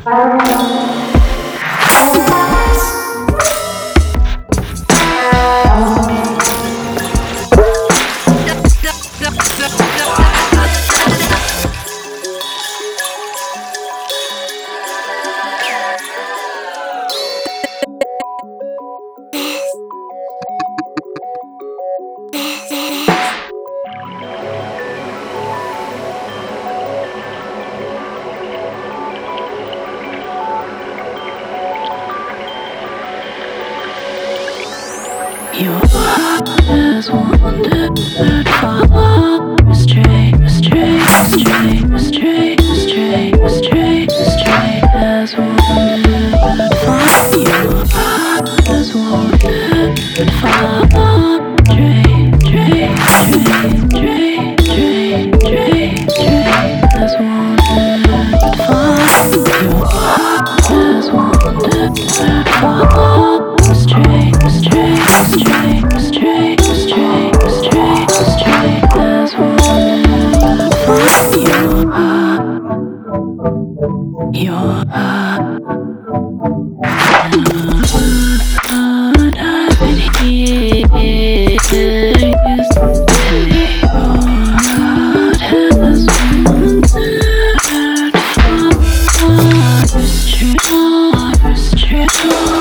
Your heart has wandered far astray, astray, astray, astray, astray, astray, astray, has wandered far. Your heart has wandered far astray, astray, astray, astray, astray, astray, has wandered far. Your heart has wandered far astray, astray, astray, astray, astray, astray, astray, has wandered far. Your heart, I've been here. Your heart has wandered far astray, astray.